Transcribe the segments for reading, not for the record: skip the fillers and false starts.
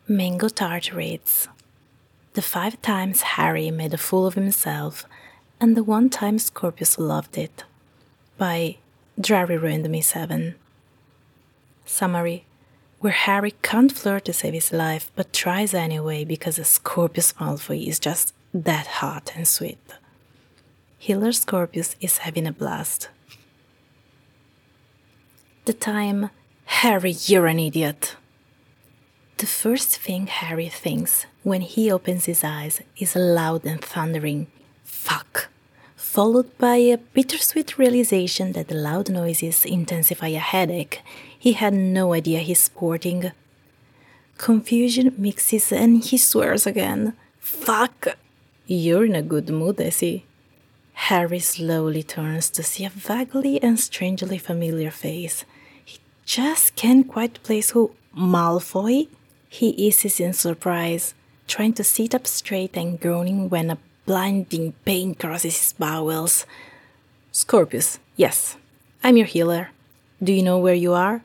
Mango Tart reads, The 5 times Harry made a fool of himself, and the 1 time Scorpius loved it. By Drarry Ruined Me 7. Summary: where Harry can't flirt to save his life, but tries anyway because Scorpius Malfoy is just that hot and sweet. Healer Scorpius is having a blast. The time, Harry, you're an idiot. The first thing Harry thinks when he opens his eyes is a loud and thundering fuck, followed by a bittersweet realization that the loud noises intensify a headache he had no idea he's sporting. Confusion mixes and he swears again. Fuck! You're in a good mood, I see. Harry slowly turns to see a vaguely and strangely familiar face. He just can't quite place who Malfoy? He hisses in surprise, trying to sit up straight and groaning when a blinding pain crosses his bowels. Scorpius, yes, I'm your healer. Do you know where you are?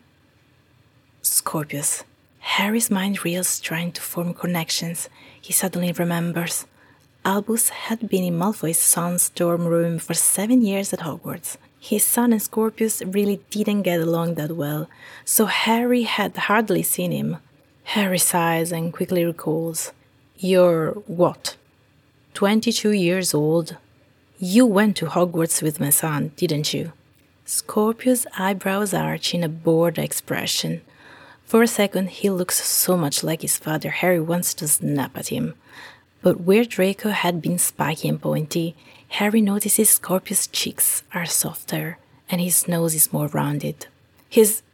Scorpius. Harry's mind reels, trying to form connections. He suddenly remembers. Albus had been in Malfoy's son's dorm room for 7 years at Hogwarts. His son and Scorpius really didn't get along that well, so Harry had hardly seen him. Harry sighs and quickly recalls. You're what? 22 years old? You went to Hogwarts with my son, didn't you? Scorpius' eyebrows arch in a bored expression. For a second, he looks so much like his father, Harry wants to snap at him. But where Draco had been spiky and pointy, Harry notices Scorpius' cheeks are softer, and his nose is more rounded. He's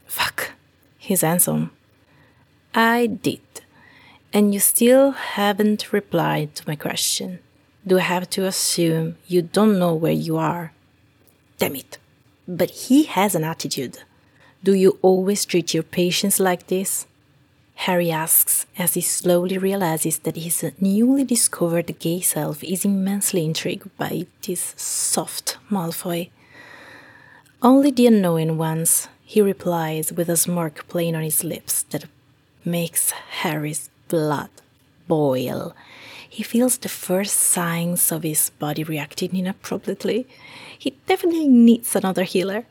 handsome. I did. And you still haven't replied to my question. Do I have to assume you don't know where you are? Damn it. But he has an attitude. Do you always treat your patients like this? Harry asks as he slowly realizes that his newly discovered gay self is immensely intrigued by this soft Malfoy. Only the unknowing ones, he replies with a smirk playing on his lips that makes Harry's blood boil. He feels the first signs of his body reacting inappropriately. He definitely needs another healer.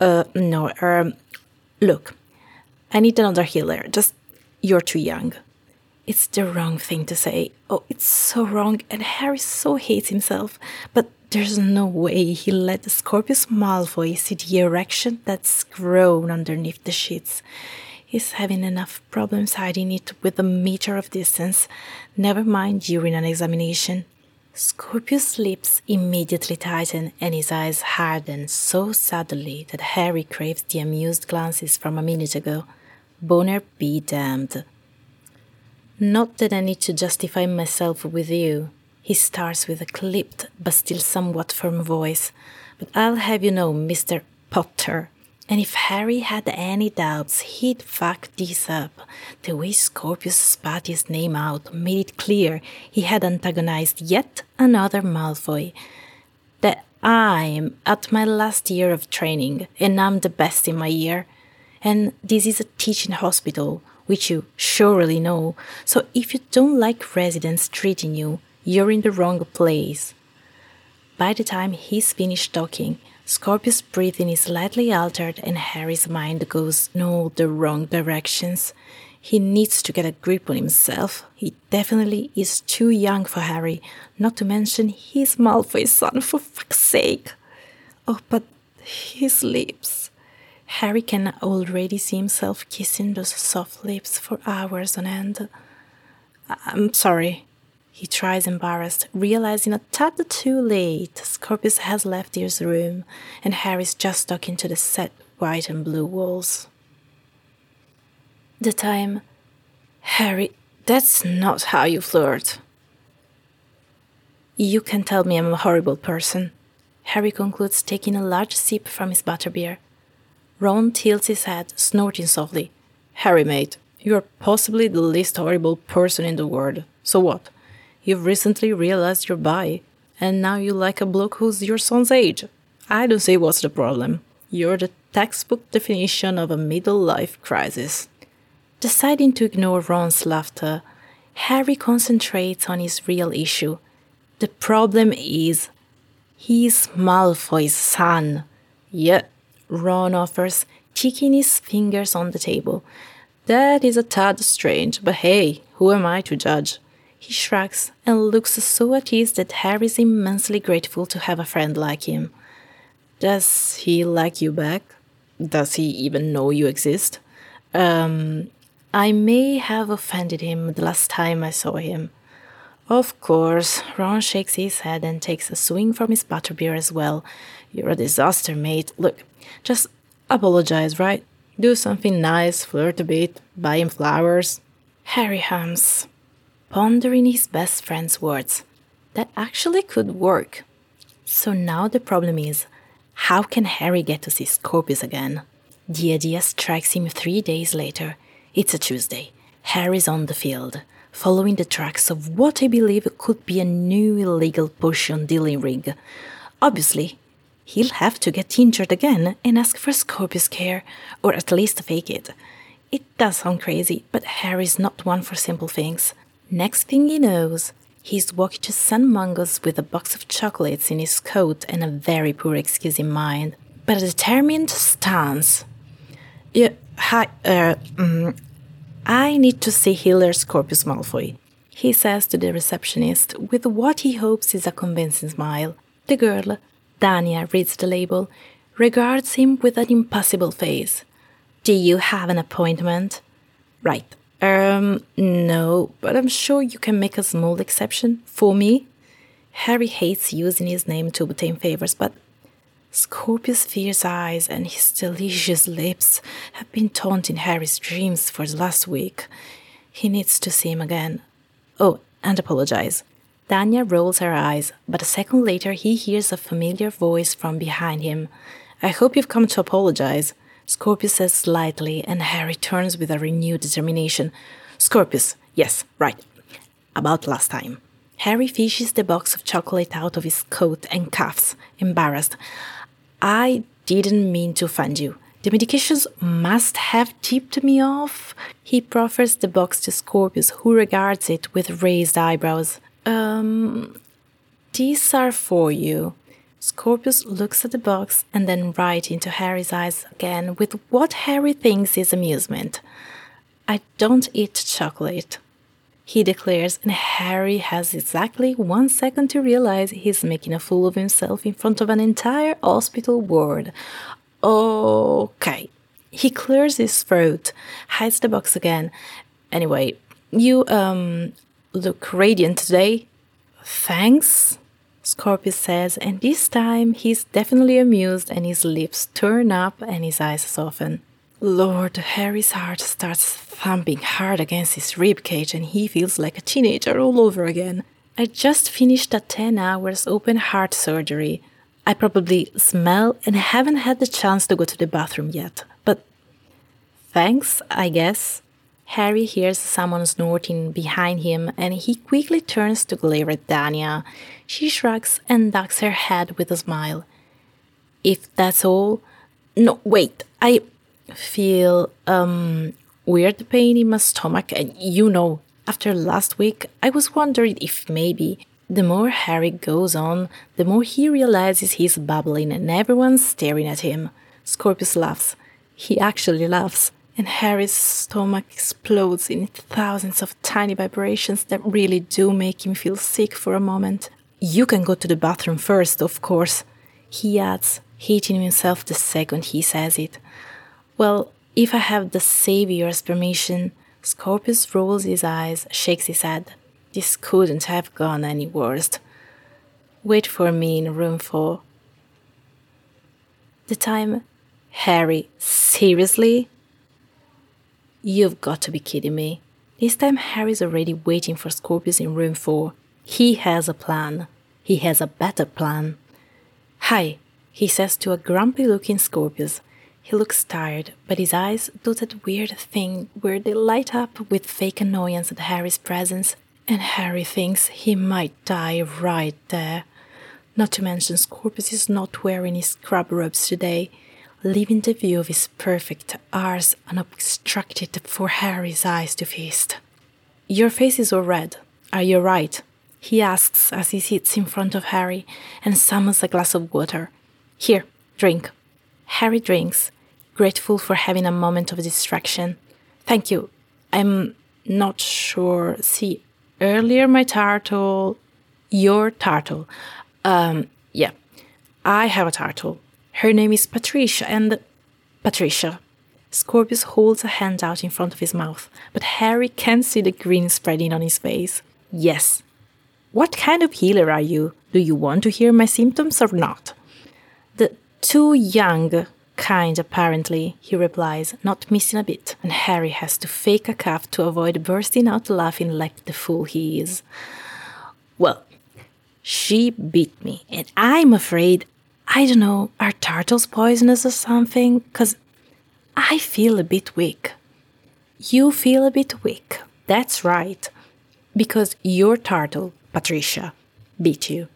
Look, I need another healer. Just, you're too young. It's the wrong thing to say. Oh, it's so wrong, and Harry so hates himself. But there's no way he let Scorpius Malfoy see the erection that's grown underneath the sheets. He's having enough problems hiding it with a meter of distance, never mind during an examination. Scorpius' lips immediately tighten and his eyes harden so suddenly that Harry craves the amused glances from a minute ago. Boner be damned. Not that I need to justify myself with you. He starts with a clipped but still somewhat firm voice. But I'll have you know, Mr. Potter. And if Harry had any doubts, he'd fuck this up. The way Scorpius spat his name out made it clear he had antagonized yet another Malfoy. That I'm at my last year of training, and I'm the best in my year. And this is a teaching hospital, which you surely know, so if you don't like residents treating you, you're in the wrong place. By the time he's finished talking, Scorpius' breathing is slightly altered and Harry's mind goes in all the wrong directions. He needs to get a grip on himself. He definitely is too young for Harry, not to mention he's Malfoy's son, for fuck's sake. Oh, but his lips. Harry can already see himself kissing those soft lips for hours on end. I'm sorry. He tries embarrassed, realizing a tad too late Scorpius has left his room and Harry's just talking to the set white and blue walls. The time, Harry, that's not how you flirt. You can tell me I'm a horrible person. Harry concludes, taking a large sip from his butterbeer. Ron tilts his head, snorting softly. Harry, mate, you're possibly the least horrible person in the world. So what? You've recently realized you're bi, and now you like a bloke who's your son's age. I don't see what's the problem. You're the textbook definition of a middle-life crisis. Deciding to ignore Ron's laughter, Harry concentrates on his real issue. The problem is, he's Malfoy's son. Yeah, Ron offers, ticking his fingers on the table. That is a tad strange, but hey, who am I to judge? He shrugs and looks so at ease that Harry is immensely grateful to have a friend like him. Does he like you back? Does he even know you exist? I may have offended him the last time I saw him. Of course, Ron shakes his head and takes a swing from his butterbeer as well. You're a disaster, mate. Look, just apologize, right? Do something nice, flirt a bit, buy him flowers. Harry hums, pondering his best friend's words. That actually could work. So now the problem is, how can Harry get to see Scorpius again? The idea strikes him 3 days later. It's a Tuesday. Harry's on the field, following the tracks of what I believe could be a new illegal potion dealing ring. Obviously, he'll have to get injured again and ask for Scorpius care, or at least fake it. It does sound crazy, but Harry's not one for simple things. Next thing he knows, he's walking to San Mungo's with a box of chocolates in his coat and a very poor excuse in mind, but a determined stance. Yeah, hi, I need to see Healer Scorpius Malfoy, he says to the receptionist with what he hopes is a convincing smile. The girl, Dania, reads the label, regards him with an impassible face. Do you have an appointment? Right. No, but I'm sure you can make a small exception for me. Harry hates using his name to obtain favors, but Scorpius' fierce eyes and his delicious lips have been taunting Harry's dreams for the last week. He needs to see him again. Oh, and apologize. Dania rolls her eyes, but a second later he hears a familiar voice from behind him. I hope you've come to apologize, Scorpius says slightly, and Harry turns with a renewed determination. Scorpius, yes, right. About last time. Harry fishes the box of chocolate out of his coat and coughs, embarrassed. I didn't mean to offend you. The medications must have tipped me off. He proffers the box to Scorpius, who regards it with raised eyebrows. These are for you. Scorpius looks at the box and then right into Harry's eyes again with what Harry thinks is amusement. I don't eat chocolate, he declares, and Harry has exactly 1 second to realize he's making a fool of himself in front of an entire hospital ward. Okay. He clears his throat, hides the box again. Anyway, you, look radiant today. Thanks, Scorpius says, and this time he's definitely amused and his lips turn up and his eyes soften. Lord, Harry's heart starts thumping hard against his ribcage and he feels like a teenager all over again. I just finished a 10 hours open heart surgery. I probably smell and haven't had the chance to go to the bathroom yet. But thanks, I guess. Harry hears someone snorting behind him and he quickly turns to glare at Dania. She shrugs and ducks her head with a smile. If that's all... No, wait, I feel, weird pain in my stomach and after last week, I was wondering if maybe... The more Harry goes on, the more he realizes he's babbling and everyone's staring at him. Scorpius laughs. He actually laughs, and Harry's stomach explodes in thousands of tiny vibrations that really do make him feel sick for a moment. You can go to the bathroom first, of course, he adds, hating himself the second he says it. Well, if I have the Savior's permission, Scorpius rolls his eyes, shakes his head. This couldn't have gone any worse. Wait for me in room 4. The time... Harry, seriously? You've got to be kidding me. This time Harry's already waiting for Scorpius in room 4. He has a plan. He has a better plan. Hi, he says to a grumpy-looking Scorpius. He looks tired, but his eyes do that weird thing where they light up with fake annoyance at Harry's presence. And Harry thinks he might die right there. Not to mention Scorpius is not wearing his scrub robes today. leaving the view of his perfect arse unobstructed for Harry's eyes to feast. Your face is all red. Are you right? He asks as he sits in front of Harry and summons a glass of water. Here, drink. Harry drinks, grateful for having a moment of distraction. Thank you. I'm not sure. See, earlier my turtle... Your turtle. Yeah. I have a turtle. Her name is Patricia and... Patricia. Scorpius holds a hand out in front of his mouth, but Harry can't see the grin spreading on his face. Yes. What kind of healer are you? Do you want to hear my symptoms or not? The too young kind, apparently, he replies, not missing a bit, and Harry has to fake a cough to avoid bursting out laughing like the fool he is. Well, she beat me, and I'm afraid, I don't know, are turtles poisonous or something? 'Cause I feel a bit weak. You feel a bit weak. That's right. Because your turtle, Patricia, beat you.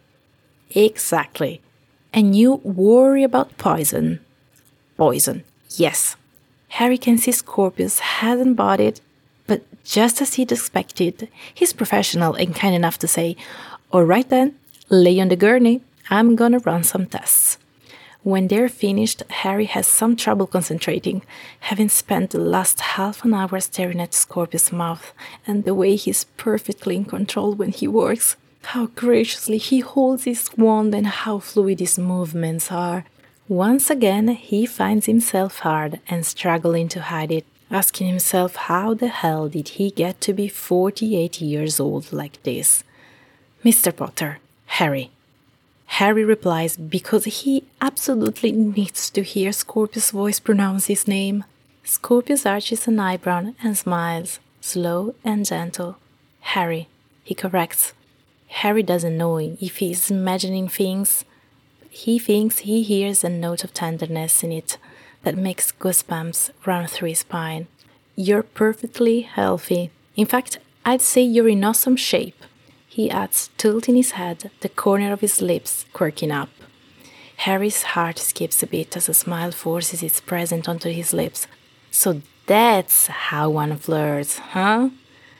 Exactly. And you worry about poison. Poison, yes. Harry can see Scorpius hasn't bought it, but just as he'd expected, he's professional and kind enough to say, all right then, lay on the gurney, I'm gonna run some tests. When they're finished, Harry has some trouble concentrating, having spent the last half an hour staring at Scorpius' mouth and the way he's perfectly in control when he works. How graciously he holds his wand and how fluid his movements are. Once again, he finds himself hard and struggling to hide it, asking himself how the hell did he get to be 48 years old like this. Mr. Potter, Harry. Harry replies because he absolutely needs to hear Scorpius' voice pronounce his name. Scorpius arches an eyebrow and smiles, slow and gentle. Harry, he corrects. Harry doesn't know if he's imagining things. He thinks he hears a note of tenderness in it that makes goosebumps run through his spine. You're perfectly healthy. In fact, I'd say you're in awesome shape. He adds, tilting his head, the corner of his lips quirking up. Harry's heart skips a bit as a smile forces its presence onto his lips. So that's how one flirts, huh?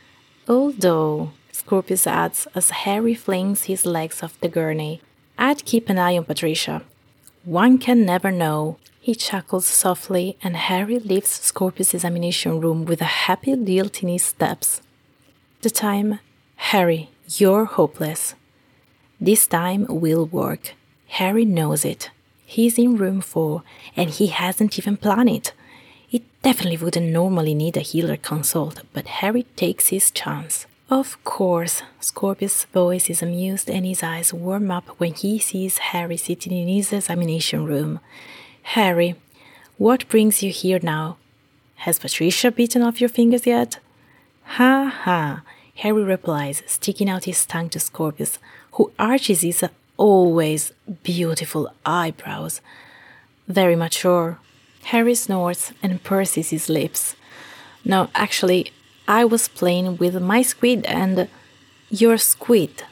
Although, Scorpius adds as Harry flings his legs off the gurney, I'd keep an eye on Patricia. One can never know. He chuckles softly and Harry leaves Scorpius' examination room with a happy lilt in his steps. The time, Harry, you're hopeless. This time will work. Harry knows it. He's in room 4, and he hasn't even planned it. It definitely wouldn't normally need a healer consult, but Harry takes his chance. Of course, Scorpius' voice is amused and his eyes warm up when he sees Harry sitting in his examination room. Harry, what brings you here now? Has Patricia bitten off your fingers yet? Ha ha. Harry replies, sticking out his tongue to Scorpius, who arches his always beautiful eyebrows. Very mature. Harry snorts and purses his lips. No, actually, I was playing with my squid and... Your squid?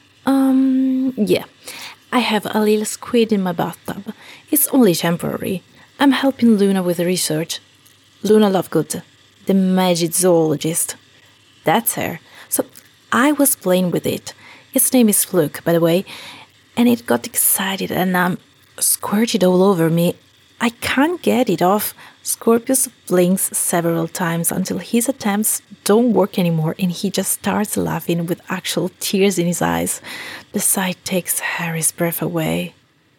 Yeah. I have a little squid in my bathtub. It's only temporary. I'm helping Luna with research. Luna Lovegood, the magic zoologist. That's her. So I was playing with it. Its name is Fluke, by the way, and it got excited and squirted all over me. I can't get it off. Scorpius blinks several times until his attempts don't work anymore and he just starts laughing with actual tears in his eyes. The sight takes Harry's breath away.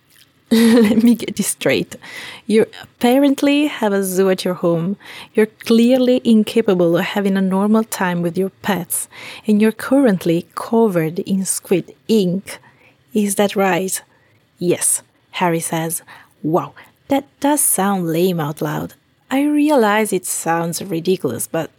Let me get this straight. You apparently have a zoo at your home. You're clearly incapable of having a normal time with your pets, and you're currently covered in squid ink. Is that right? Yes, Harry says. Wow, that does sound lame out loud. I realize it sounds ridiculous, but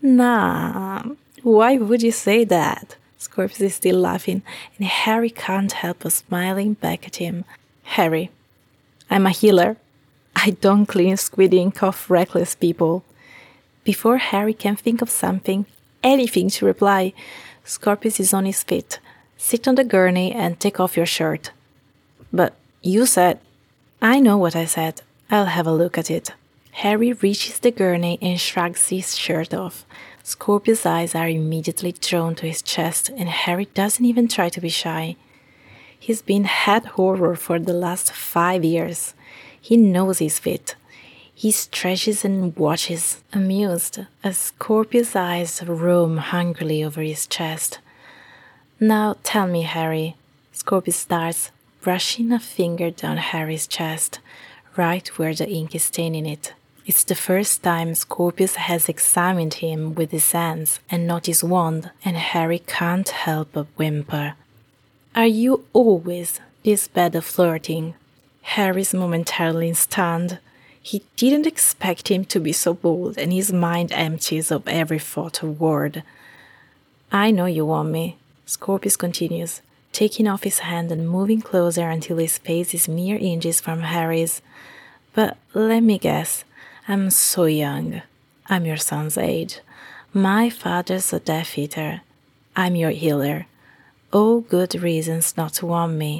nah, why would you say that? Scorpius is still laughing, and Harry can't help but smiling back at him. Harry, I'm a healer. I don't clean squid ink off reckless people. Before Harry can think of something, anything to reply, Scorpius is on his feet. Sit on the gurney and take off your shirt. But you said... I know what I said. I'll have a look at it. Harry reaches the gurney and shrugs his shirt off. Scorpius' eyes are immediately drawn to his chest, and Harry doesn't even try to be shy. He's been head horror for the last 5 years. He knows he's fit. He stretches and watches, amused, as Scorpius' eyes roam hungrily over his chest. Now tell me, Harry. Scorpius starts, brushing a finger down Harry's chest, right where the ink is staining it. It's the first time Scorpius has examined him with his hands and not his wand, and Harry can't help but whimper. Are you always this bad at flirting? Harry's momentarily stunned. He didn't expect him to be so bold, and his mind empties of every thought or word. I know you want me, Scorpius continues, taking off his hand and moving closer until his face is mere inches from Harry's. But let me guess, I'm so young. I'm your son's age. My father's a Death Eater. I'm your healer. All good reasons not to want me.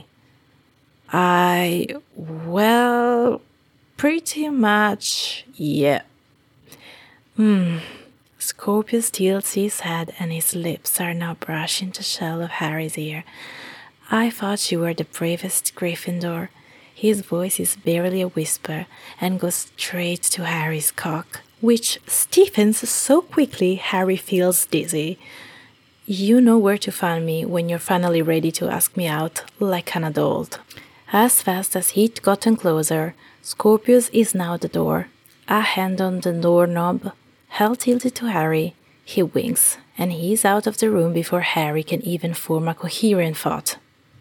Well, pretty much, yeah. Scorpius tilts his head and his lips are now brushing the shell of Harry's ear. I thought you were the bravest Gryffindor. His voice is barely a whisper and goes straight to Harry's cock, which stiffens so quickly Harry feels dizzy. You know where to find me when you're finally ready to ask me out like an adult. As fast as he'd gotten closer, Scorpius is now at the door. A hand on the doorknob, held tilted to Harry. He winks, and he's out of the room before Harry can even form a coherent thought.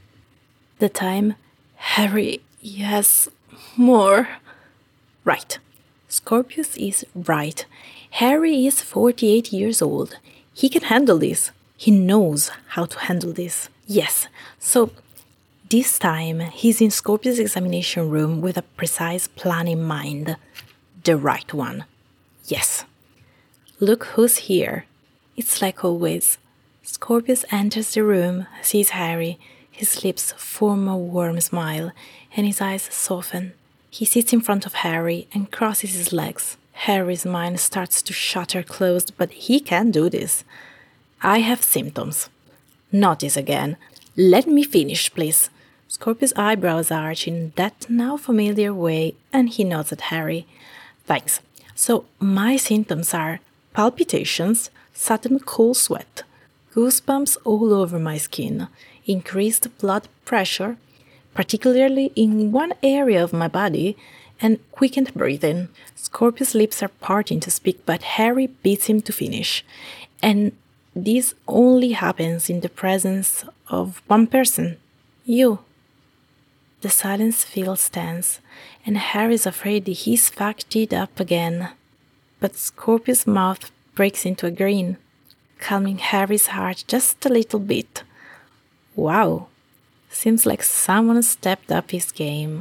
The time, Harry, yes, more. Right. Scorpius is right. Harry is 48 years old. He can handle this. He knows how to handle this. Yes, so this time he's in Scorpius' examination room with a precise plan in mind. The right one. Yes. Look who's here. It's like always. Scorpius enters the room, sees Harry. His lips form a warm smile, and his eyes soften. He sits in front of Harry and crosses his legs. Harry's mind starts to shutter closed, but he can do this. I have symptoms. Not this again. Let me finish, please. Scorpius' eyebrows arch in that now familiar way, and he nods at Harry. Thanks. So, my symptoms are palpitations, sudden cool sweat, goosebumps all over my skin, increased blood pressure, particularly in one area of my body, and quickened breathing. Scorpius' lips are parting to speak, but Harry beats him to finish. And this only happens in the presence of one person. You. The silence feels tense, and Harry's afraid he's fucked it up again. But Scorpius' mouth breaks into a grin, calming Harry's heart just a little bit. Wow, seems like someone stepped up his game.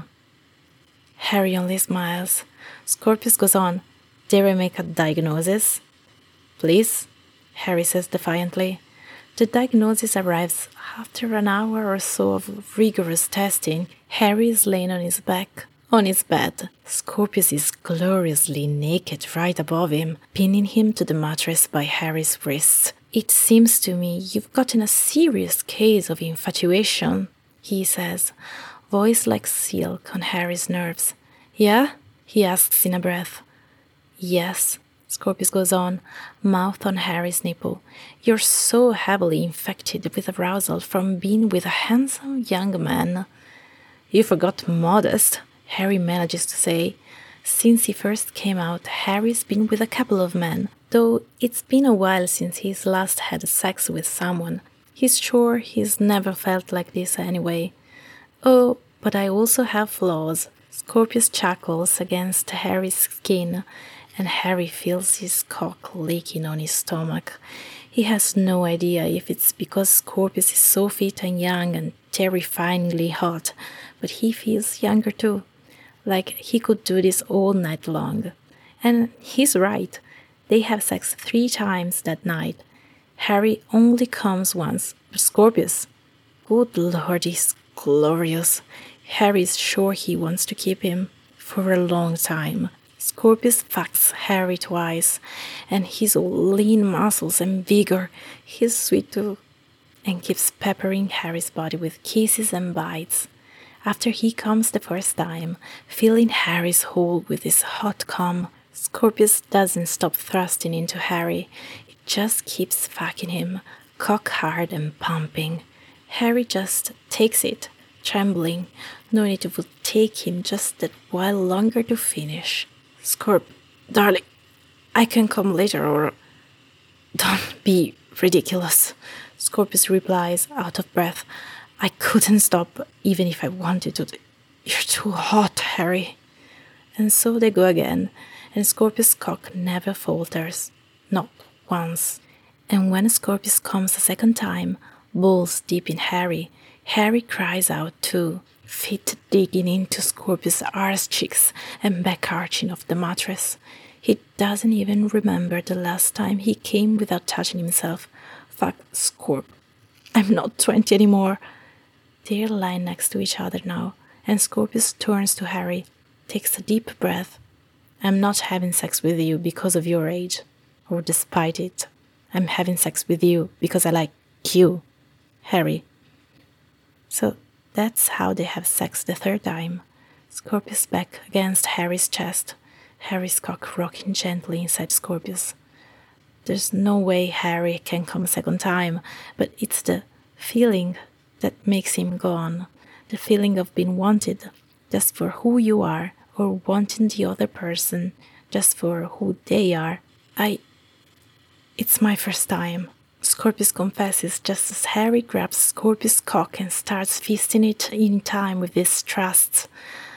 Harry only smiles. Scorpius goes on. Dare I make a diagnosis? Please, Harry says defiantly. The diagnosis arrives after an hour or so of rigorous testing. Harry is laying on his back, on his bed. Scorpius is gloriously naked right above him, pinning him to the mattress by Harry's wrists. It seems to me you've gotten a serious case of infatuation, he says, voice like silk on Harry's nerves. Yeah? He asks in a breath. Yes, Scorpius goes on, mouth on Harry's nipple. You're so heavily infected with arousal from being with a handsome young man. You forgot modest, Harry manages to say. Since he first came out, Harry's been with a couple of men, though it's been a while since he's last had sex with someone. He's sure he's never felt like this anyway. Oh, but I also have flaws. Scorpius chuckles against Harry's skin, and Harry feels his cock leaking on his stomach. He has no idea if it's because Scorpius is so fit and young and terrifyingly hot, but he feels younger too, like he could do this all night long. And he's right. They have sex 3 times that night. Harry only comes once, but Scorpius, good lord, he's glorious. Harry's sure he wants to keep him. for a long time. Scorpius fucks Harry twice, and his lean muscles and vigor, his sweet tooth, and keeps peppering Harry's body with kisses and bites. After he comes the first time, filling Harry's hole with his hot cum, Scorpius doesn't stop thrusting into Harry. It just keeps fucking him, cock hard and pumping. Harry just takes it, trembling, knowing it would take him just that while longer to finish. Scorp, darling, I can come later or... Don't be ridiculous, Scorpius replies, out of breath. I couldn't stop, even if I wanted to. You're too hot, Harry. And so they go again, and Scorpius' cock never falters. Not once. And when Scorpius comes a second time, balls deep in Harry, Harry cries out too, feet digging into Scorpius' arse cheeks and back arching off the mattress. He doesn't even remember the last time he came without touching himself. Fuck Scorp. I'm not 20 anymore. They're lying next to each other now, and Scorpius turns to Harry, takes a deep breath. I'm not having sex with you because of your age, or despite it. I'm having sex with you because I like you, Harry. So that's how they have sex the third time. Scorpius back against Harry's chest, Harry's cock rocking gently inside Scorpius. There's no way Harry can come a second time, but it's the feeling that makes him go on. The feeling of being wanted, just for who you are, or wanting the other person, just for who they are. It's my first time, Scorpius confesses just as Harry grabs Scorpius' cock and starts feasting it in time with his thrusts.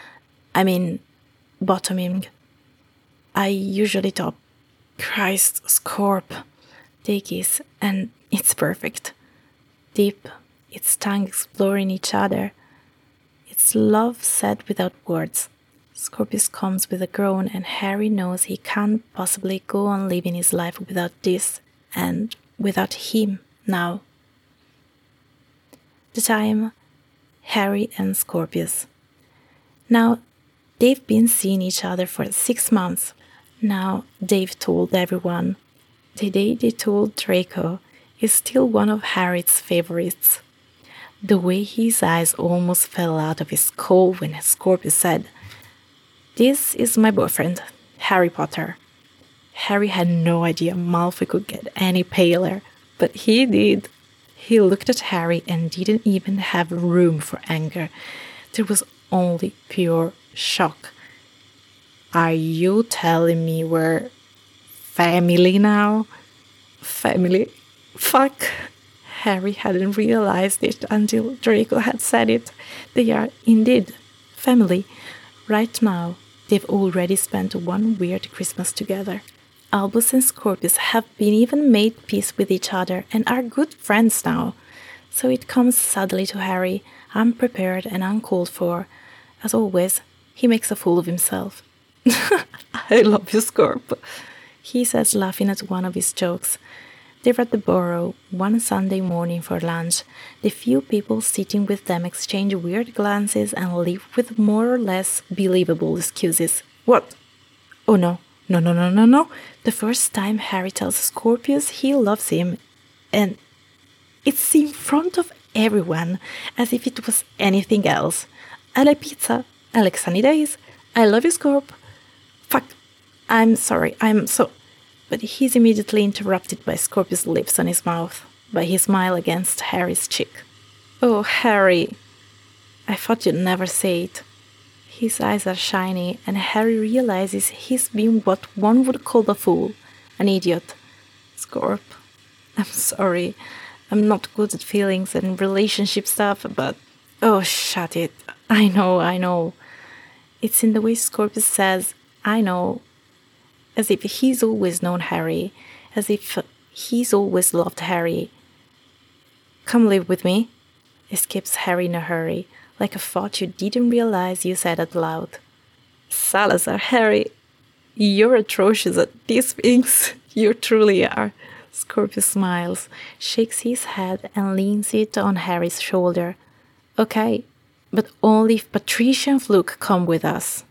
Bottoming. I usually top. Christ, Scorp. They kiss, and it's perfect. Deep, its tongue exploring each other. It's love said without words. Scorpius comes with a groan, and Harry knows he can't possibly go on living his life without this, and without him now. The time, Harry and Scorpius. Now, they've been seeing each other for 6 months. Now, they've told everyone. The day they told Draco is still one of Harry's favorites. The way his eyes almost fell out of his skull when Scorpius said, "This is my boyfriend, Harry Potter." Harry had no idea Malfoy could get any paler, but he did. He looked at Harry and didn't even have room for anger. There was only pure shock. Are you telling me we're family now? Family? Fuck. Harry hadn't realized it until Draco had said it. They are indeed family. Right now, they've already spent one weird Christmas together. Albus and Scorpius have been even made peace with each other and are good friends now. So it comes suddenly to Harry, unprepared and uncalled for. As always, he makes a fool of himself. I love you, Scorp, he says, laughing at one of his jokes. They're at the Burrow one Sunday morning for lunch. The few people sitting with them exchange weird glances and leave with more or less believable excuses. What? Oh no. No. The first time Harry tells Scorpius he loves him, and it's in front of everyone, as if it was anything else. I like pizza. I like sunny days. I love you, Scorp. Fuck. I'm sorry. But he's immediately interrupted by Scorpius' lips on his mouth, by his smile against Harry's cheek. Oh, Harry. I thought you'd never say it. His eyes are shiny, and Harry realizes he's been what one would call a fool, an idiot. Scorp, I'm sorry. I'm not good at feelings and relationship stuff, but... Oh, shut it. I know. It's in the way Scorpius says, I know, as if he's always known Harry, as if he's always loved Harry. Come live with me, escapes Harry in a hurry, like a thought you didn't realize you said out loud. Salazar, Harry, you're atrocious at these things. You truly are. Scorpius smiles, shakes his head and leans it on Harry's shoulder. Okay, but only if Patricia and Fluke come with us.